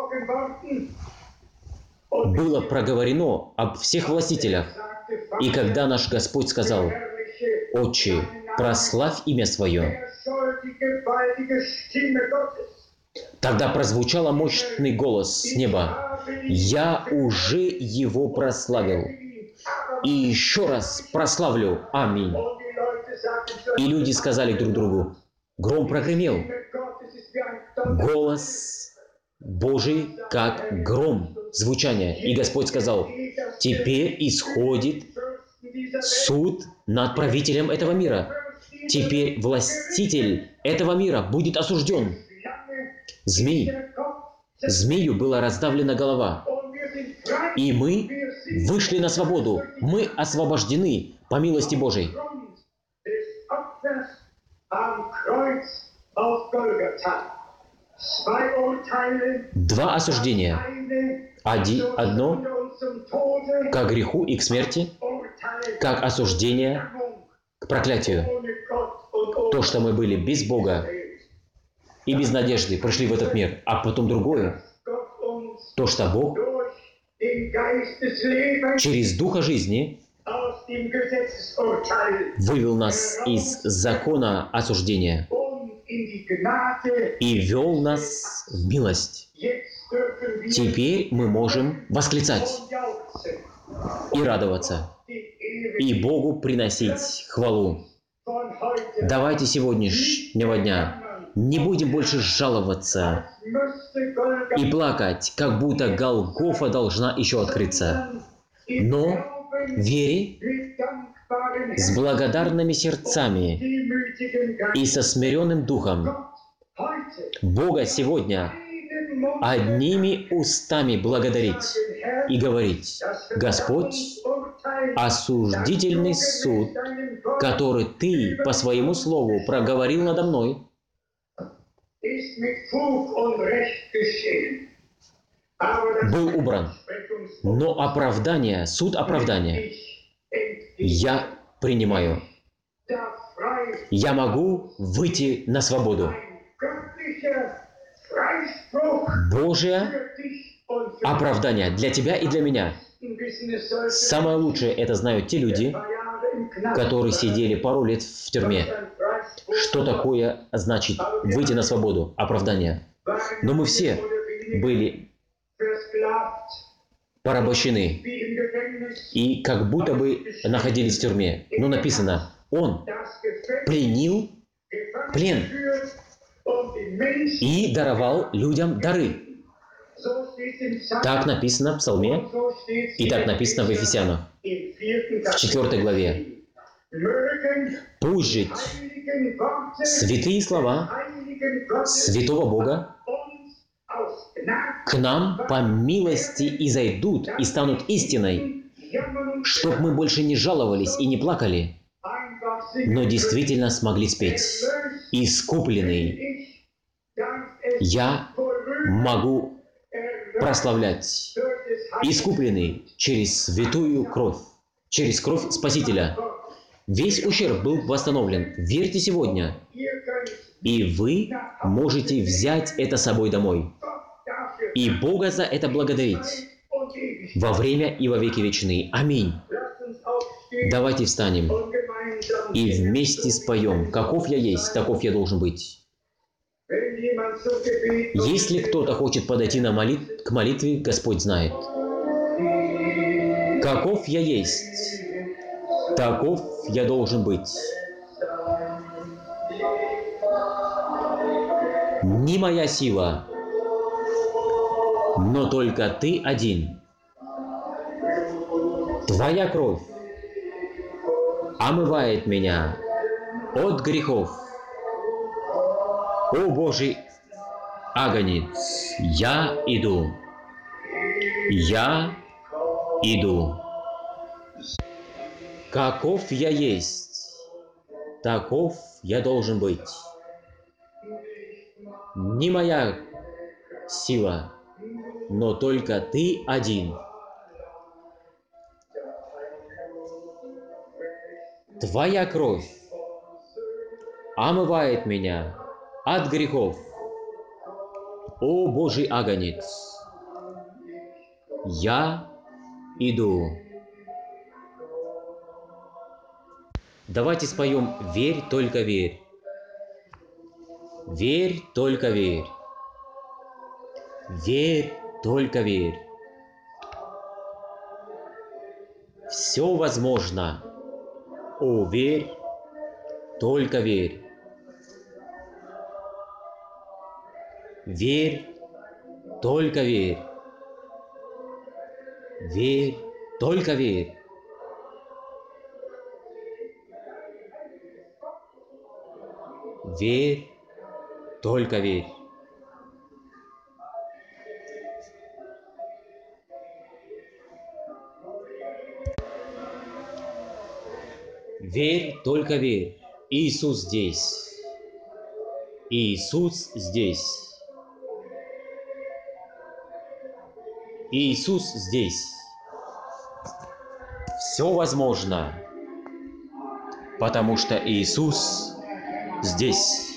было проговорено об всех властителях. И когда наш Господь сказал: «Отче, прославь имя Свое», Тогда прозвучал мощный голос с неба. «Я уже его прославил. И еще раз прославлю. Аминь». И люди сказали друг другу, гром прогремел. Голос Божий, как гром, звучание. И Господь сказал, теперь исходит суд над правителем этого мира. Теперь властитель этого мира будет осужден. Змею была раздавлена голова. И мы вышли на свободу. Мы освобождены по милости Божией. Два осуждения. Одно к греху и к смерти, как осуждение к проклятию. То, что мы были без Бога и без надежды, пришли в этот мир. А потом другое. То, что Бог через Духа жизни вывел нас из закона осуждения и вел нас в милость. Теперь мы можем восклицать и радоваться, и Богу приносить хвалу. Давайте сегодняшнего дня не будем больше жаловаться и плакать, как будто Голгофа должна еще открыться. Но вере, с благодарными сердцами и со смиренным духом Бога сегодня одними устами благодарить и говорить: Господь, осудительный суд, который Ты по Своему Слову проговорил надо мной, был убран. Но оправдание, суд оправдания я принимаю. Я могу выйти на свободу. Божье оправдание для тебя и для меня. Самое лучшее это знают те люди, которые сидели пару лет в тюрьме. Что такое значит выйти на свободу? Оправдание. Но мы все были порабощены и как будто бы находились в тюрьме. Но написано, Он пленил плен и даровал людям дары. Так написано в Псалме, и так написано в Ефесянах, в 4 главе. Пусть жить святые слова святого Бога к нам по милости и зайдут и станут истиной, чтоб мы больше не жаловались и не плакали, но действительно смогли спеть: «Искупленный, я могу прославлять, искупленный через святую кровь, через кровь Спасителя». Весь ущерб был восстановлен. Верьте сегодня, и вы можете взять это с собой домой. И Бога за это благодарить во время и во веки вечные. Аминь. Давайте встанем и вместе споем: «Каков я есть, таков я должен быть». Если кто-то хочет подойти к молитве, Господь знает. Каков я есть, таков я должен быть. Не моя сила, но только Ты один. Твоя кровь омывает меня от грехов. О Божий агнец, я иду. Я иду. Каков я есть, таков я должен быть. Не моя сила, но только Ты один. Твоя кровь омывает меня от грехов. О Божий агнец, я иду. Давайте споем «Верь, только верь». Верь, только верь. Верь, только верь. Все возможно. О, верь, только верь. Верь, только верь. Верь, только верь. Верь, только верь. Верь, только верь. Иисус здесь. Иисус здесь. Иисус здесь. Все возможно, потому что Иисус здесь.